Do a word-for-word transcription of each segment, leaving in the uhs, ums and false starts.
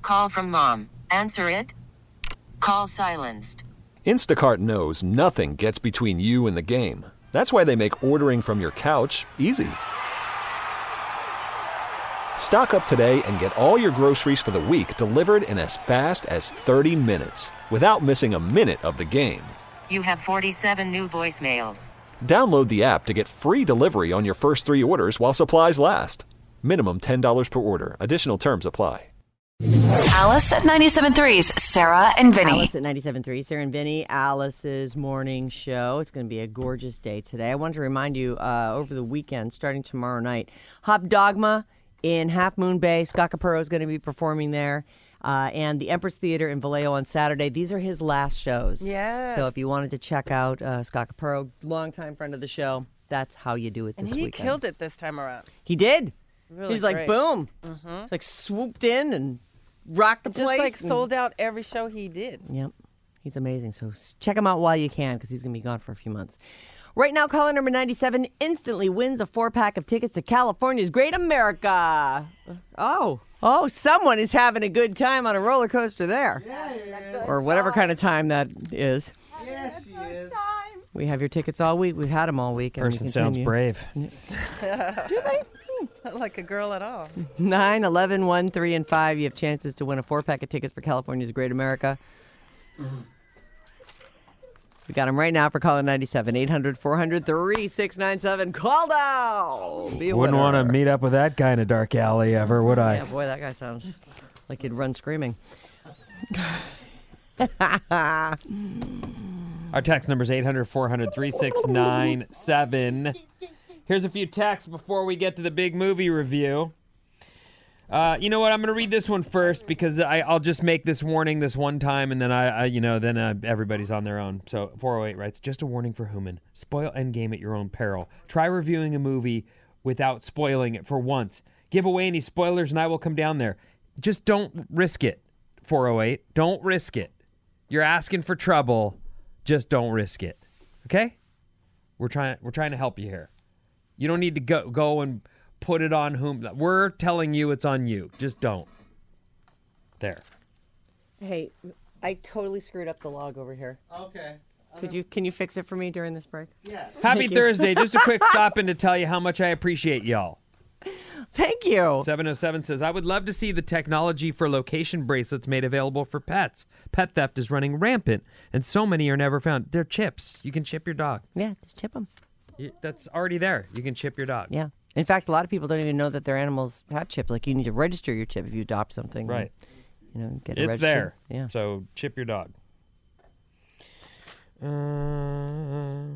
Call from mom. Answer it. Call silenced. Instacart knows nothing gets between you and the game. That's why they make ordering from your couch easy. Stock up today and get all your groceries for the week delivered in as fast as thirty minutes without missing a minute of the game. You have forty-seven new voicemails. Download the app to get free delivery on your first three orders while supplies last. Minimum ten dollars per order. Additional terms apply. Alice at ninety-seven point three's Sarah and Vinny. Alice at ninety-seven point three, Sarah and Vinny, Alice's morning show. It's going to be a gorgeous day today. I wanted to remind you, uh, over the weekend, starting tomorrow night, Hop Dogma in Half Moon Bay. Scott Capurro is going to be performing there. Uh, and the Empress Theater in Vallejo on Saturday. These are his last shows. Yes. So if you wanted to check out uh, Scott Capurro, longtime friend of the show, that's how you do it this and he weekend. killed it this time around. He did. Really He's like, great. boom. Mm-hmm. Like swooped in and rocked the Just place. like and- sold out every show he did. Yep. He's amazing. So s- check him out while you can because he's going to be gone for a few months. Right now, caller number ninety-seven instantly wins a four-pack of tickets to California's Great America. Oh. Oh, someone is having a good time on a roller coaster there. Yeah, or whatever kind of time that is. Yeah, she is. We have your tickets all week. We've had them all week. And we Person sounds continue. brave. Do they? Not like a girl at all. nine, eleven, one, three, and five. You have chances to win a four-pack of tickets for California's Great America. We got them right now for calling ninety-seven. eight hundred, four hundred, three six nine seven. Call now. Be a Wouldn't want to winner. meet up with that guy in a dark alley ever, would I? Yeah, boy, that guy sounds like he'd run screaming. Our text number is eight hundred, four hundred, three six nine seven. Here's a few texts before we get to the big movie review. Uh, you know what? I'm going to read this one first because I, I'll just make this warning this one time, and then I, I you know, then uh, everybody's on their own. So four oh eight writes, just a warning for Human. Spoil Endgame at your own peril. Try reviewing a movie without spoiling it for once. Give away any spoilers, and I will come down there. Just don't risk it. four oh eight, don't risk it. You're asking for trouble. Just don't risk it. Okay? We're trying. We're trying to help you here. You don't need to go go and put it on whom. We're telling you it's on you. Just don't. There. Hey, I totally screwed up the log over here. Okay. Could you? Can you fix it for me during this break? Yeah. Happy Thank you. Thursday. Just a quick stop in to tell you how much I appreciate y'all. Thank you. seven oh seven says, I would love to see the technology for location bracelets made available for pets. Pet theft is running rampant, and so many are never found. They're chips. You can chip your dog. Yeah, just chip them. You- That's already there. You can chip your dog. Yeah. In fact, a lot of people don't even know that their animals have chips. Like, you need to register your chip if you adopt something. Right. And, you know, get it It's registered. there. Yeah. So chip your dog. Uh,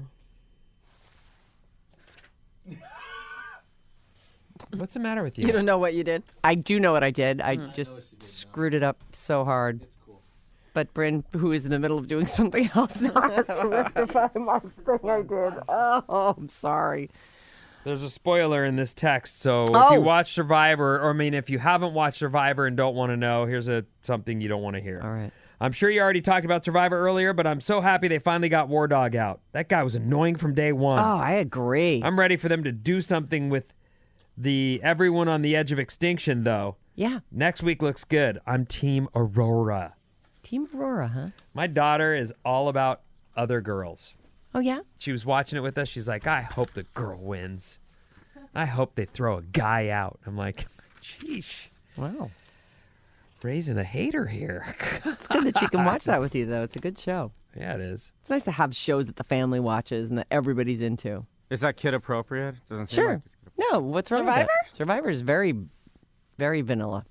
what's the matter with you? You don't know what you did? I do know what I did. I Mm. just screwed it up so hard. It's cool. But Bryn, who is in the middle of doing something else now, has to rectify my thing I did. Oh, I'm sorry. There's a spoiler in this text, so if Oh. you watch Survivor, or I mean, if you haven't watched Survivor and don't want to know, here's a something you don't want to hear. All right. I'm sure you already talked about Survivor earlier, but I'm so happy they finally got War Dog out. That guy was annoying from day one. Oh, I agree. I'm ready for them to do something with the everyone on the edge of extinction, though. Yeah. Next week looks good. I'm Team Aurora. Team Aurora, huh? My daughter is all about other girls. Oh, yeah? She was watching it with us. She's like, I hope the girl wins. I hope they throw a guy out. I'm like, sheesh. Wow. Raising a hater here. It's good that she can watch that with you, though. It's a good show. Yeah, it is. It's nice to have shows that the family watches and that everybody's into. Is that kid appropriate? Doesn't seem Sure. like it's kid No, what's wrong with Survivor? that? Survivor is very, very vanilla.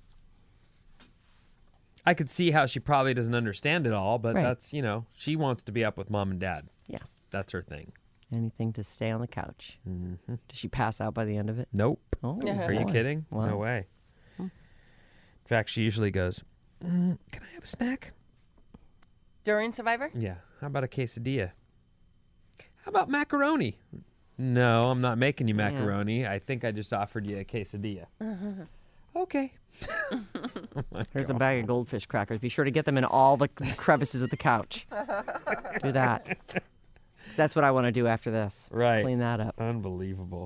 I could see how she probably doesn't understand it all, but Right. that's, you know, she wants to be up with mom and dad. Yeah. That's her thing. Anything to stay on the couch. Mm-hmm. Does she pass out by the end of it? Nope. Oh, Are you boy. kidding? Wow. No way. In fact, she usually goes, mm, can I have a snack? During Survivor? Yeah. How about a quesadilla? How about macaroni? No, I'm not making you macaroni. I think I just offered you a quesadilla. Okay. Here's a bag of goldfish crackers. Be sure to get them in all the crevices of the couch. Do that. 'Cause that's what I want to do after this. Right. Clean that up. Unbelievable.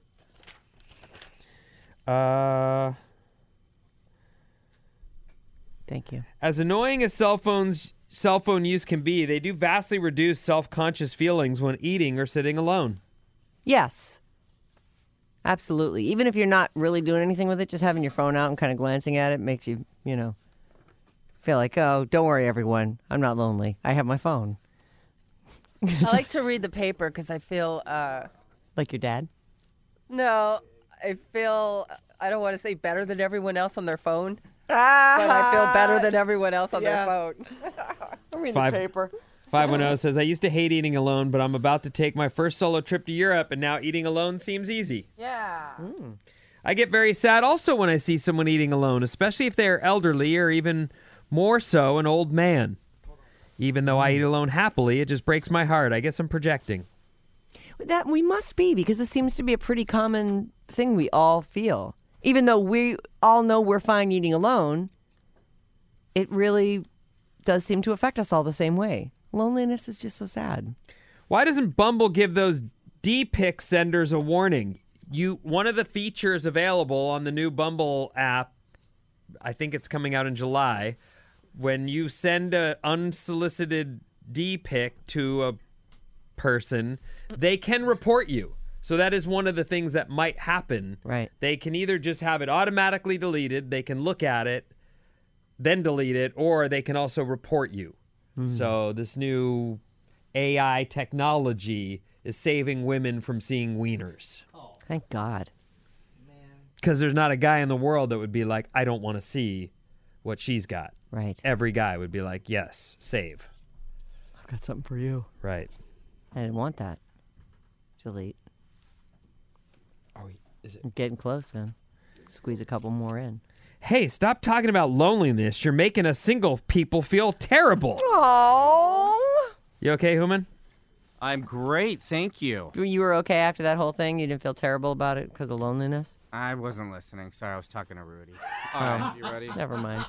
Uh, Thank you. As annoying as cell phones cell phone use can be, they do vastly reduce self-conscious feelings when eating or sitting alone. Yes. Absolutely. Even if you're not really doing anything with it, just having your phone out and kind of glancing at it makes you, you know, feel like, oh, don't worry, everyone. I'm not lonely. I have my phone. I like to read the paper because I feel, uh, Like your dad? no, I feel, I don't want to say better than everyone else on their phone, but I feel better than everyone else on Yeah. their phone. I'm reading Five- the paper. five one zero says, I used to hate eating alone, but I'm about to take my first solo trip to Europe, and now eating alone seems easy. Yeah. I get very sad also when I see someone eating alone, especially if they are elderly or even more so an old man. Even though I eat alone happily, it just breaks my heart. I guess I'm projecting. That we must be, because this seems to be a pretty common thing we all feel. Even though we all know we're fine eating alone, it really does seem to affect us all the same way. Loneliness is just so sad. Why doesn't Bumble give those D-pic senders a warning? You one of the features available on the new Bumble app, I think it's coming out in July, when you send a unsolicited D-pic to a person, they can report you. So that is one of the things that might happen. Right. They can either just have it automatically deleted, they can look at it, then delete it, or they can also report you. So this new A I technology is saving women from seeing wieners. Thank God. Because there's not a guy in the world that would be like, I don't want to see what she's got. Right. Every guy would be like, yes, save. I've got something for you. Right. I didn't want that. Delete. Are we, is it? I'm getting close, man. Squeeze a couple more in. Hey, stop talking about loneliness. You're making us single people feel terrible. Oh. You okay, Human? I'm great, thank you. You were okay after that whole thing? You didn't feel terrible about it because of loneliness? I wasn't listening. Sorry, I was talking to Rudy. All right, you ready? Never mind.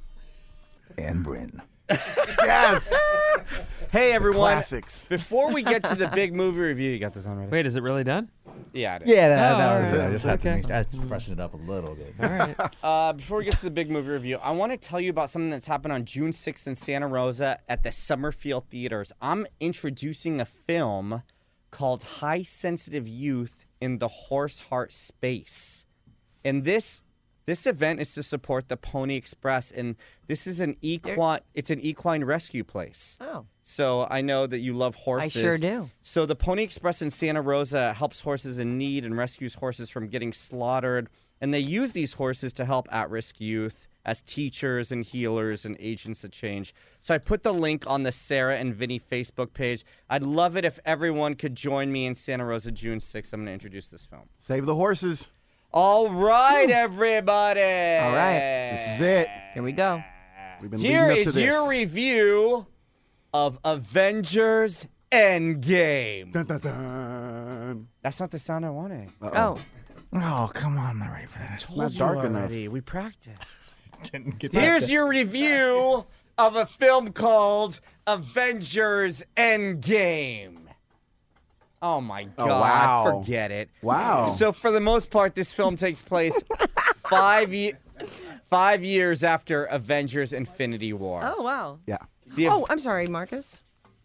And Bryn. Yes. Hey, everyone. Classics. Before we get to the big movie review, you got this on ready? Wait, is it really done? Yeah, it is. Yeah, that, Oh, that all was right. it. I just had to Okay. make, I had to freshen it up a little bit. All right. Uh, before we get to the big movie review, I want to tell you about something that's happened on June sixth in Santa Rosa at the Summerfield Theaters. I'm introducing a film called High Sensitive Youth in the Horse Heart Space. And this this event is to support the Pony Express, and this is an equine it's an equine rescue place. Oh. So I know that you love horses. I sure do. So the Pony Express in Santa Rosa helps horses in need and rescues horses from getting slaughtered. And they use these horses to help at-risk youth as teachers and healers and agents of change. So I put the link on the Sarah and Vinny Facebook page. I'd love it if everyone could join me in Santa Rosa June sixth. I'm going to introduce this film. Save the horses. All right, everybody. All right. This is it. Here we go. We've been Here leading up to is this. your review of Avengers Endgame. Dun, dun, dun. That's not the sound I wanted. Oh. Oh, come on, I'm not ready for that. Told not you dark enough. already. We practiced. Didn't get Here's your review of a film called Avengers Endgame. Oh my Oh, God, wow. forget it. Wow. So for the most part, this film takes place five, ye- five years after Avengers Infinity War. Oh, wow. Yeah. The- Oh, I'm sorry, Marcus.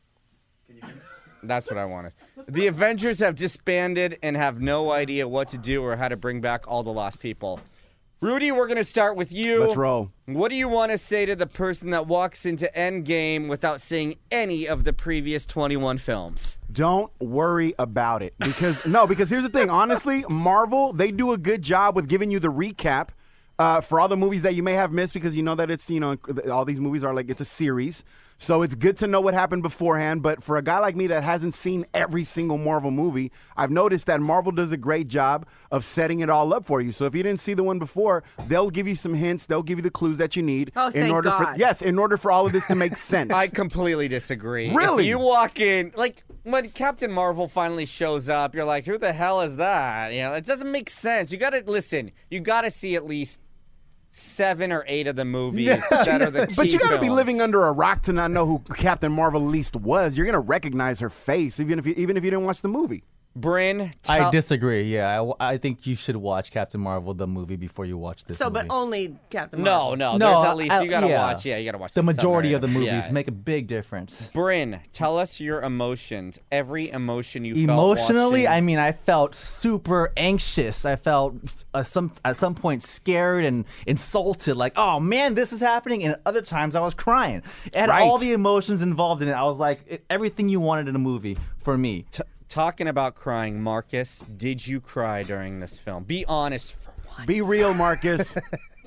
That's what I wanted. The Avengers have disbanded and have no idea what to do or how to bring back all the lost people. Rudy, we're going to start with you. Let's roll. What do you want to say to the person that walks into Endgame without seeing any of the previous twenty-one films? Don't worry about it. Because, no, because here's the thing. Honestly, Marvel, they do a good job with giving you the recap uh, for all the movies that you may have missed because you know that it's, you know, all these movies are like, it's a series. So it's good to know what happened beforehand. But for a guy like me that hasn't seen every single Marvel movie, I've noticed that Marvel does a great job of setting it all up for you. So if you didn't see the one before, they'll give you some hints. They'll give you the clues that you need. Oh, in thank order God. for yes, in order for all of this to make sense. I completely disagree. Really? If you walk in, like, when Captain Marvel finally shows up, you're like, who the hell is that? You know, it doesn't make sense. You got to, listen, you got to see at least seven or eight of the movies that are the key But you got to be films. living under a rock to not know who Captain Marvel at least was. You're gonna recognize her face, even if you even if you didn't watch the movie. Bryn, I tell- disagree. Yeah, I, w- I think you should watch Captain Marvel the movie before you watch this. So, but movie. only Captain No, Marvel. no, No, there's at least uh, you gotta yeah. watch. Yeah, you gotta watch the like seven or majority eight of the movies Yeah. make a big difference. Bryn, tell us your emotions. Every emotion you Emotionally, felt I watching. mean, I felt super anxious. I felt uh, some at some point scared and insulted, like, "Oh man, this is happening." And other times, I was crying. It had Right. all the emotions involved in it. I was like, it, everything you wanted in a movie for me. T- talking about crying, Marcus, did you cry during this film? Be honest for once. Be real, Marcus.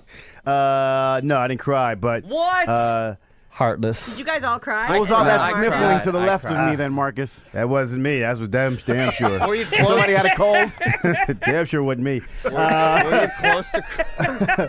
Uh, no, I didn't cry, but What? Uh, Heartless. Did you guys all cry? What was all that I sniffling cried. to the I left of cried. me then, Marcus? that wasn't me. That was damn, damn sure. Were you close? Somebody had a cold? damn sure wasn't me. Were you close to cry?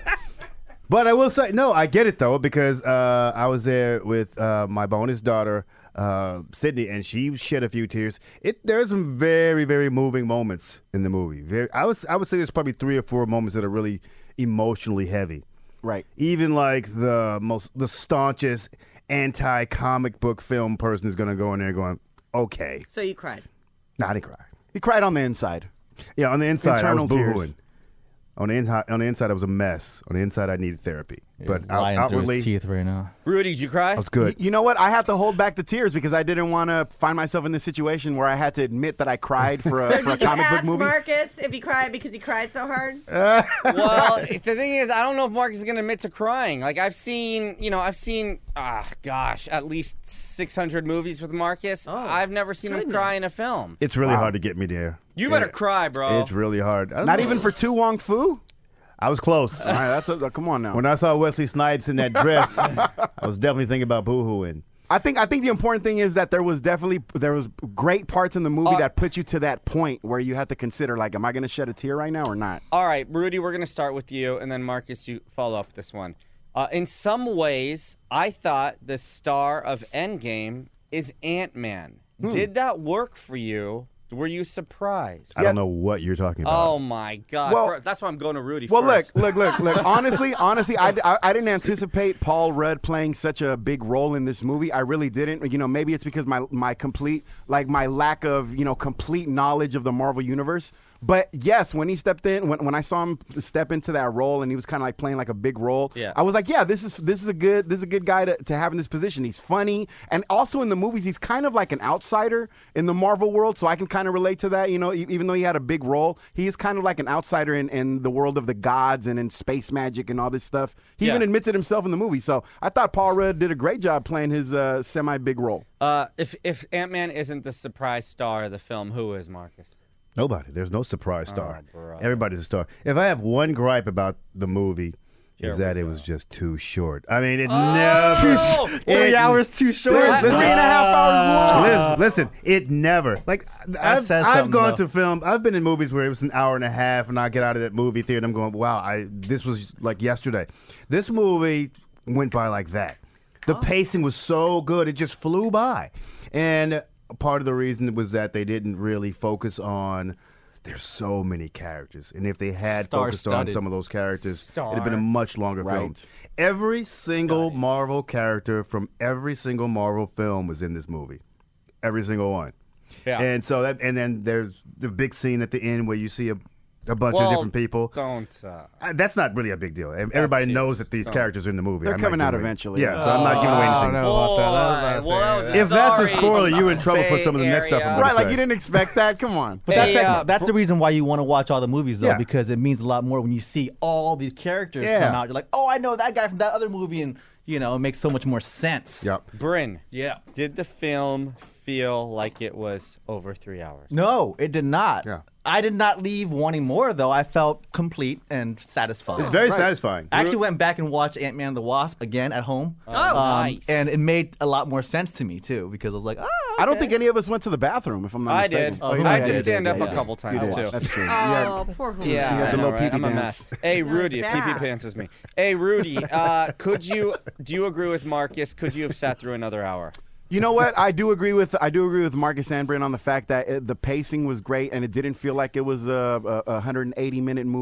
But I will say, no, I get it though, because uh, I was there with uh, my bonus daughter, uh, Sydney, and she shed a few tears. It there's some very, very moving moments in the movie. Very, I was, I would say there's probably three or four moments that are really emotionally heavy. Right. Even like the most, the staunchest anti-comic book film person is going to go in there going, okay, So you cried. nah, I didn't cry. He cried on the inside. Yeah, on the inside, Internal I was boo-hooing. tears. On the inside, on the inside, I was a mess. On the inside, I needed therapy. But out, lying through outwardly, his teeth right now. Rudy, did you cry? I was good. You know what? I had to hold back the tears because I didn't want to find myself in this situation where I had to admit that I cried for a, So for a did you comic book ask movie. Marcus if he cried because he cried so hard? Well, the thing is, I don't know if Marcus is going to admit to crying. Like, I've seen, you know, I've seen, ah, gosh, at least six hundred movies with Marcus. I've never seen him goodness. cry in a film. It's really hard to get me there. You better Yeah. cry, bro. It's really hard. I don't Not know. even for Tu Wong Fu? I was close. All right, that's a, come on now. When I saw Wesley Snipes in that dress, I was definitely thinking about boo-hooing. I think I think the important thing is that there was definitely there was great parts in the movie Uh, that put you to that point where you had to consider like, am I going to shed a tear right now or not? All right, Rudy, we're going to start with you, and then Marcus, you follow up this one. Uh, in some ways, I thought the star of Endgame is Ant-Man. Hmm. Did that work for you? Were you surprised? I don't know what you're talking about. Oh, my God. Well- For- that's why I'm going to Rudy Well, first. look, look, look, look. Honestly, honestly, I, I, I didn't anticipate Paul Rudd playing such a big role in this movie. I really didn't. You know, maybe it's because my my complete like my lack of you know complete knowledge of the Marvel universe. But yes, when he stepped in, when, when I saw him step into that role and he was kind of like playing like a big role, Yeah. I was like, yeah, this is this is a good this is a good guy to, to have in this position. He's funny, and also in the movies, he's kind of like an outsider in the Marvel world, so I can kind of relate to that. You know, e- even though he had a big role, he is kind of like an outsider in, in the world of the gods and in space magic and all this stuff. He Yeah. even admits it himself in the movie. So I thought Paul Rudd did a great job playing his uh, semi big role. Uh, if if Ant-Man isn't the surprise star of the film, who is, Marcus? Nobody. There's no surprise star. Oh, bro. Everybody's a star. If I have one gripe about the movie, is Here that we it go. was just too short. I mean, it Oh! never. Three it- hours too short. There's Listen, three and a half hours long. Listen, listen, it never. Like, I've, says I've something, gone though. to film, I've been in movies where it was an hour and a half, and I get out of that movie theater and I'm going, wow, I this was like yesterday. This movie went by like that. The pacing was so good, it just flew by. And part of the reason was that they didn't really focus on. There's so many characters, and if they had focused on Star-studded. some of those characters, Star. it'd have been a much longer film. Right. Every single Marvel character from every single Marvel film was in this movie. Every single one. Yeah. And so that, and then there's the big scene at the end where you see a, a bunch Well, of different people. Don't. Uh, Uh, That's not really a big deal. Ev- Everybody huge. knows that these Don't. characters are in the movie. They're I'm not coming out giving away- eventually. Yeah, so I'm not giving away Oh, anything. no. about that. I was about to Boy, say, well, that was yeah. If that's a sorry. spoiler, you in trouble for Bay some of the next stuff I'm Area. gonna Right, like say. you didn't expect that. Come on. But that's, Hey, like- uh, that's the reason why you want to watch all the movies, though, Yeah. because it means a lot more when you see all these characters Yeah. come out. You're like, oh, I know that guy from that other movie, and you know, it makes so much more sense. Yep. Bryn, Yeah. did the film feel like it was over three hours? No, it did not. Yeah. I did not leave wanting more, though. I felt complete and satisfied. It's very satisfying. I actually went back and watched Ant-Man and the Wasp again at home. Oh, Um, nice. And it made a lot more sense to me, too, because I was like, oh, I don't okay. think any of us went to the bathroom, if I'm not I mistaken. did. Oh, I you had did, to did, stand did, up yeah, a couple You times, did. too. That's true. Yeah. Oh, poor Julio. Yeah, You got I the know, little right? pee-pee I'm a dance. mess. Hey, Rudy, it's pee pee bad. pants is me. Hey, Rudy, uh, could you do you agree with Marcus? Could you have sat through another hour? You know what? I do agree with I do agree with Marcus and Bryn on the fact that it, the pacing was great and it didn't feel like it was a, a, a one hundred eighty minute movie.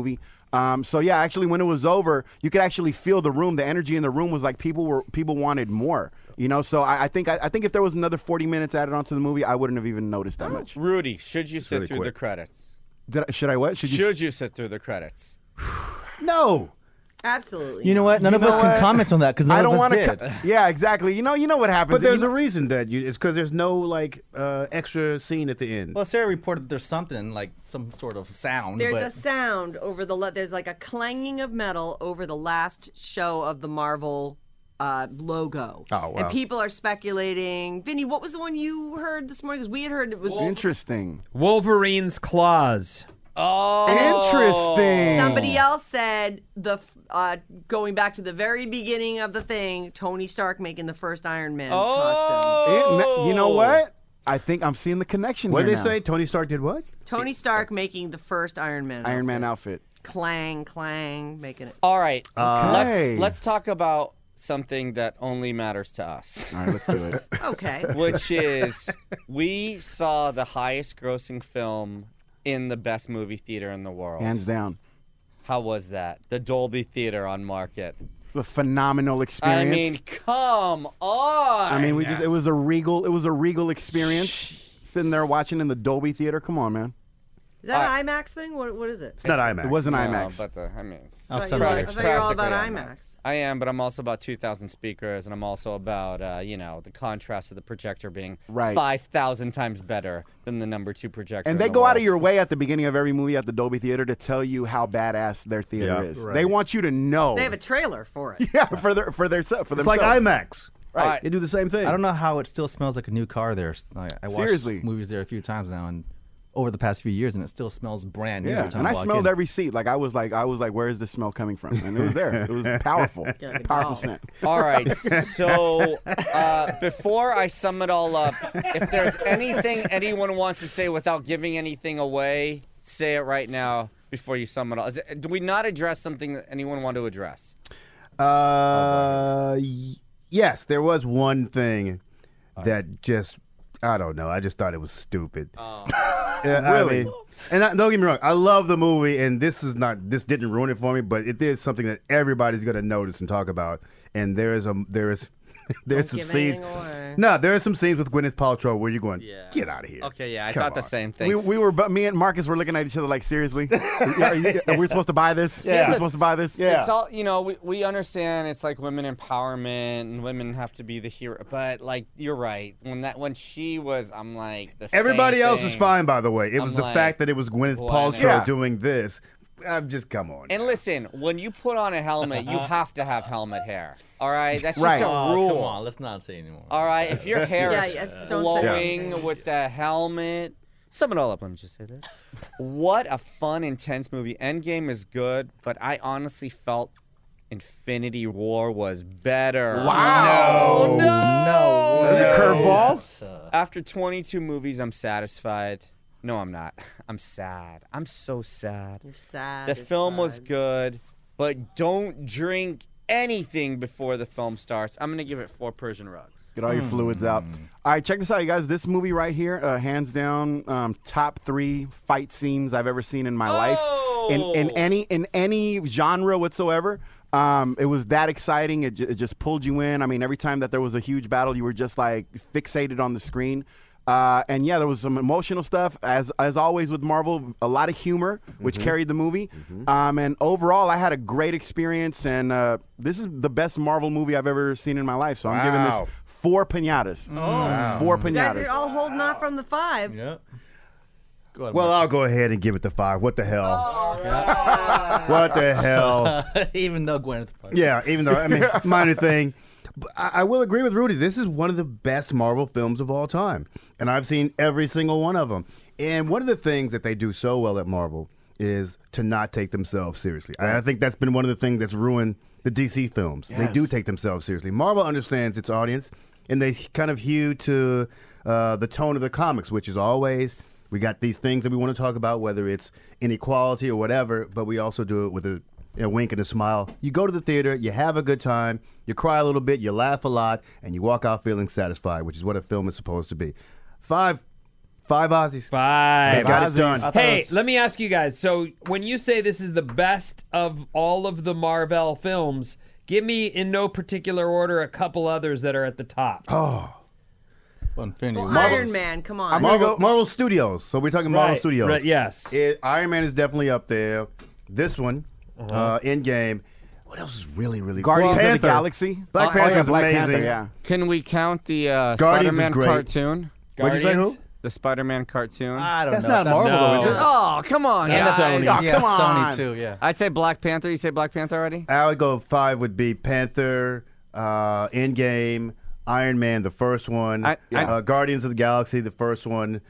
Um, so yeah, actually, when it was over, you could actually feel the room. The energy in the room was like people were people wanted more. You know, so I, I think I, I think if there was another forty minutes added onto the movie, I wouldn't have even noticed that much. Rudy, should you sit really through quick. the credits? Did I, should I what? Should you? Should you sit through the credits? No. Absolutely. You know what? None You of know us can what? comment on that because none I don't of us want did. to. Yeah, exactly. You know, you know what happens. But there's you a know- reason that you, it's because there's no like uh, extra scene at the end. Well, Sarah reported there's something like some sort of sound. There's but a sound over the. Le- there's like a clanging of metal over the last show of the Marvel uh, logo. Oh, wow. And people are speculating. Vinny, what was the one you heard this morning? Because we had heard it was Interesting. Wolverine's claws. Oh, Interesting. Somebody else said the f- uh, going back to the very beginning of the thing, Tony Stark making the first Iron Man costume. It- you know what? I think I'm seeing the connection What here did they now. say? Tony Stark did what? Tony Stark making the first Iron Man. Iron Man outfit. outfit. Clang, clang, making it. All right. Okay. Let's let's talk about something that only matters to us. All right, let's do it. Okay. Which is we saw the highest grossing film in the best movie theater in the world. Hands down. How was that? The Dolby Theater on Market. The phenomenal I experience. mean, come on. I mean, we just it was a regal it was a regal experience. Sitting there watching in the Dolby Theater. Come on, man. Is that All an IMAX thing? What What is it? It's not IMAX. It wasn't No, IMAX. but the, I mean, it's, I'll I thought send you it were- to I it's thought you were all about practically IMAX. I am, but I'm also about two thousand speakers, and I'm also about, uh, you know, the contrast of the projector being Right. five thousand times better than the number two projector. And in they the go out of world. your way at the beginning of every movie at the Dolby Theater to tell you how badass their theater Yeah, is. right. They want you to know. They have a trailer for it. yeah, for their for their for It's themselves. like IMAX. Right. Alright. They do the same thing. I don't know how it still smells like a new car there. I, I watched Seriously. movies there a few times now, and over the past few years, and it still smells brand new. Yeah, every time and I walk smelled in. every seat. Like I was like I was like, where is this smell coming from? And it was there. It was powerful, Yeah, like a powerful dog. scent. All right, so uh, before I sum it all up, if there's anything anyone wants to say without giving anything away, say it right now before you sum it all. Is it, do we not address something that anyone want to address? Uh, y- yes, there was one thing that just, I don't know. I just thought it was stupid. Oh. Yeah, I Really? mean, and I, don't get me wrong, I love the movie, and this is not, this didn't ruin it for me, but it is something that everybody's gonna notice and talk about. And there is a, there is, there's some give scenes. anything away. No, there are some scenes with Gwyneth Paltrow where you're going, get out of here. Okay, yeah, I Come thought the on. same thing. We, we were, but me and Marcus were looking at each other like, seriously, are, you, are we supposed to buy this? Yeah. Are we supposed to buy this? Yeah. It's all, you know, we, we understand it's like women empowerment and women have to be the hero, but like you're right. When that when she was, I'm like the Everybody same else was thing. fine, by the way. It was I'm the like, fact that it was Gwyneth what? Paltrow Yeah. doing this. I'm just, come on. And listen, when you put on a helmet, you have to have helmet hair. All right, that's just Right. a Oh, rule. come on, let's not say anymore. All right, if your hair Yeah, is yeah, don't say flowing anything. with the helmet, sum it all up. Let me just say this: what a fun, intense movie. Endgame is good, but I honestly felt Infinity War was better. Wow. No, no, That's a curveball. After twenty-two movies, I'm satisfied. No, I'm not. I'm sad. I'm so sad. You're sad. The film was good, but don't drink anything before the film starts. I'm gonna give it four Persian rugs. Get all your fluids out. All right, check this out, you guys. This movie right here, uh, hands down, um, top three fight scenes I've ever seen in my life, in in Oh. any in any genre whatsoever. Um, it was that exciting. It, j- it just pulled you in. I mean, every time that there was a huge battle, you were just like fixated on the screen. Uh, and yeah, there was some emotional stuff, as as always with Marvel. A lot of humor, which carried the movie. Um, and overall, I had a great experience. And uh, this is the best Marvel movie I've ever seen in my life. So I'm giving Wow. this four pinatas. Oh. Four You guys pinatas. are all holding off from the five. Yeah. Go ahead, Well, I'll go ahead and give it the five. What the hell? What the hell? even though Gwyneth. Paltrow- Yeah, even though, I mean, minor thing. But I, I will agree with Rudy. This is one of the best Marvel films of all time. And I've seen every single one of them. And one of the things that they do so well at Marvel is to not take themselves seriously. And I think that's been one of the things that's ruined the D C films. They do Yes. take themselves seriously. Marvel understands its audience, and they kind of hew to uh, the tone of the comics, which is always, we got these things that we want to talk about, whether it's inequality or whatever, but we also do it with a, a wink and a smile. You go to the theater, you have a good time, you cry a little bit, you laugh a lot, and you walk out feeling satisfied, which is what a film is supposed to be. Five Five Aussies. Five. Got it done. Hey, let me ask you guys. So, when you say this is the best of all of the Marvel films, give me, in no particular order, a couple others that are at the top. Oh. Infinity Well, War. Iron Man, come on. I'm gonna Marvel, go- Marvel Studios. So we're talking Marvel Right, Studios. right, yes. It, Iron Man is definitely up there. This one, Uh-huh. uh, Endgame. What else is really, really Guardians Well, of the Panther. Galaxy. Black Oh, yeah, Panther's Black amazing. Panther, yeah. Can we count the uh, Guardians is Spider-Man great. cartoon? What'd you say, Guardians? who? The Spider-Man cartoon? I don't That's know. not Marvel, though, is it? Oh, come on, That's guys. Sony. Oh, yeah, come Sony on. too. Yeah. I'd say Black Panther. You say Black Panther already? I would go five would be Panther, uh, Endgame, Iron Man, the first one, I- I- uh, Guardians of the Galaxy, the first one,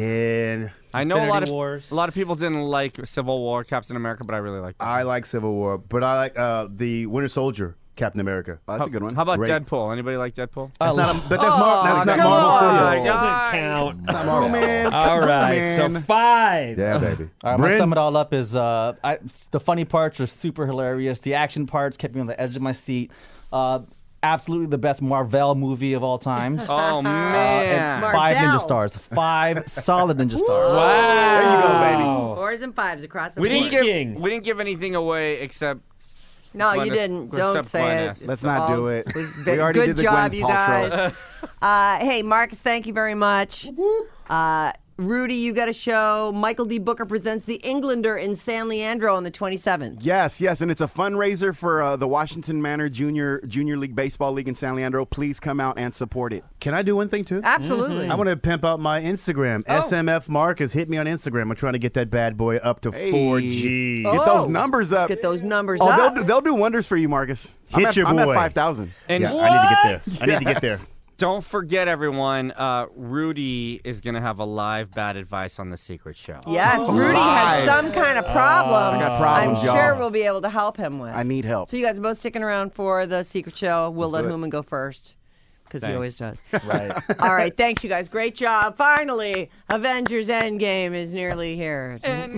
and I know a lot Infinity of Wars. a lot of people didn't like Civil War, Captain America, but I really liked it. I like Civil War, but I like uh, the Winter Soldier, Captain America. Oh, that's a good one. How about Great. Deadpool? Anybody like Deadpool? That's not, a, but that's, Oh, Mar- that's not come Marvel on, Studios. guys. Doesn't count. Not Marvel. man. All right, man. so five. Yeah, baby. All right, I'm gonna Bryn? sum it all up. Is uh, I, the funny parts are super hilarious. The action parts kept me on the edge of my seat. Uh, absolutely the best Marvel movie of all times. Oh man. Mar- Five Marvel. ninja stars. Five solid ninja stars. Wow. There you go, baby. Fours and fives across the we board. didn't King. give we didn't give anything away except No, you Gwyneth- didn't. except Don't say Gwyneth. it. Let's It's not all- do it. it was We ve- already good did the job, Gwyneth you Paltrow. guys. uh, hey, Marcus, thank you very much. Uh, Rudy, you got a show. Michael D. Booker presents The Englander in San Leandro on the twenty-seventh. Yes, yes, and it's a fundraiser for uh, the Washington Manor Junior Junior League Baseball League in San Leandro. Please come out and support it. Can I do one thing too? Absolutely. I want to pimp out my Instagram. Oh. S M F Marcus, hit me on Instagram. I'm trying to get that bad boy up to Hey. four G. Get Oh. those numbers up. Get those numbers Oh, up. they'll do, they'll do wonders for you, Marcus. I'm Hit at, your I'm boy. at five thousand. And Yeah, I need to get there. I need to get there. Yes. don't forget, everyone. Uh, Rudy is gonna have a live bad advice on the Secret Show. Yes, Rudy has Live. some kind of problem. I got problems, I'm y'all. sure we'll be able to help him with. I need help. So you guys are both sticking around for the Secret Show. We'll Let's let do it. Hooman go first because he Thanks. always does. Right. All right, thanks you guys. Great job. Finally, Avengers Endgame is nearly here.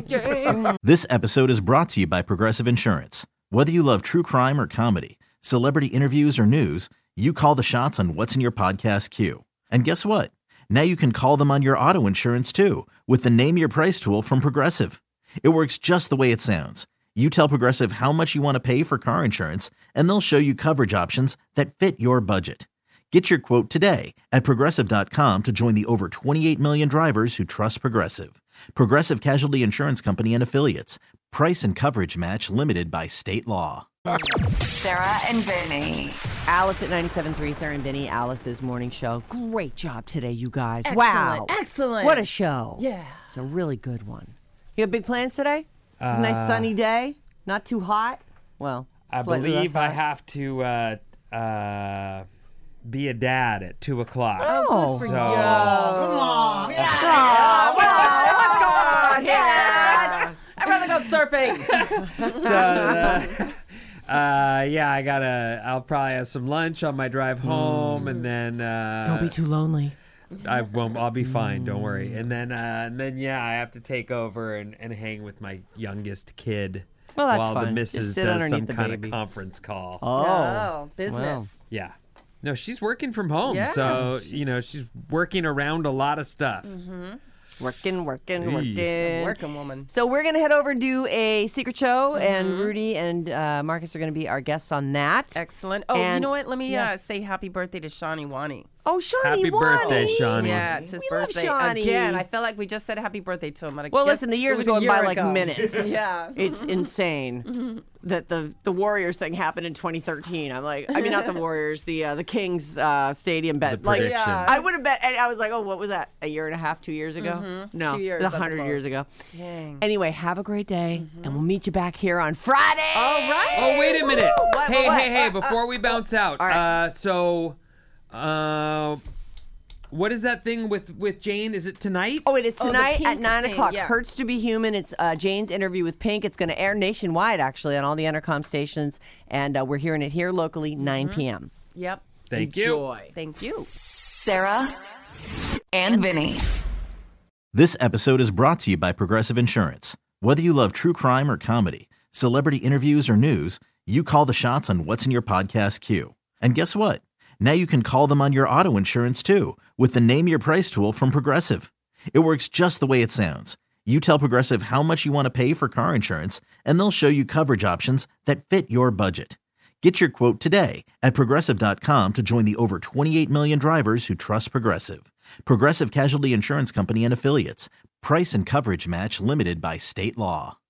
This episode is brought to you by Progressive Insurance. Whether you love true crime or comedy, celebrity interviews or news, you call the shots on what's in your podcast queue. And guess what? Now you can call them on your auto insurance too with the Name Your Price tool from Progressive. It works just the way it sounds. You tell Progressive how much you want to pay for car insurance, and they'll show you coverage options that fit your budget. Get your quote today at Progressive dot com to join the over twenty-eight million drivers who trust Progressive. Progressive Casualty Insurance Company and Affiliates. Price and coverage match limited by state law. Sarah and Vinny. Alice at ninety-seven point three, Sarah and Vinny, Alice's morning show. Great job today, you guys. Wow. Excellent. What a show. Yeah. It's a really good one. You have big plans today? It's a nice Uh, sunny day. Not too hot. Well, I slightly less believe I hot. have to uh, uh, be a dad at two o'clock. Oh, so, Come on. Yeah. Well, what's going on here? I'd rather go surfing. so uh, uh, yeah, I gotta. I'll probably have some lunch on my drive home, and then uh, Don't be too lonely. I won't. I'll be fine. Don't worry. And then, uh, and then, yeah, I have to take over and, and hang with my youngest kid Well, that's while the fun. Just missus sit does some underneath the kind baby. of conference call. Oh, business. Yeah. No, she's working from home, Yeah, so you know she's working around a lot of stuff. Working, working, Eesh. working. Working woman. So we're going to head over and do a secret show, and Rudy and uh, Marcus are going to be our guests on that. Excellent. Oh, you And- know what? Let me uh, yes. say happy birthday to Shawnee Wani. Oh, Shawnee Happy birthday, Wani. Shawnee. Yeah, it's his We love birthday Shawnee. again. I felt like we just said happy birthday to him. But I Well, guess listen, the it years are was a going by year like ago. minutes. Yeah. It's insane that the the Warriors thing happened in twenty thirteen. I'm like, I mean, not the Warriors, the uh, the Kings uh, stadium bet. The Like, prediction. Yeah. I would have bet, and I was like, oh, what was that? A year and a half, two years ago? No, Two years a at the hundred years most. ago. Dang. Anyway, have a great day, and we'll meet you back here on Friday. All right. Oh, wait a minute. What, hey, what, hey, hey, what? before we bounce out. all right. Uh, so, uh, what is that thing with, with Jane? Is it tonight? Oh, it is Oh, the tonight at Pink nine thing, o'clock. yeah. Hurts to be Human. It's uh, Jane's interview with Pink. It's going to air nationwide, actually, on all the Entercom stations, and uh, we're hearing it here locally, nine p.m. Yep. Thank you. Enjoy. Thank you. Sarah and Vinny. This episode is brought to you by Progressive Insurance. Whether you love true crime or comedy, celebrity interviews or news, you call the shots on what's in your podcast queue. And guess what? Now you can call them on your auto insurance too with the Name Your Price tool from Progressive. It works just the way it sounds. You tell Progressive how much you want to pay for car insurance, and they'll show you coverage options that fit your budget. Get your quote today at Progressive dot com to join the over twenty-eight million drivers who trust Progressive. Progressive Casualty Insurance Company and Affiliates. Price and coverage match limited by state law.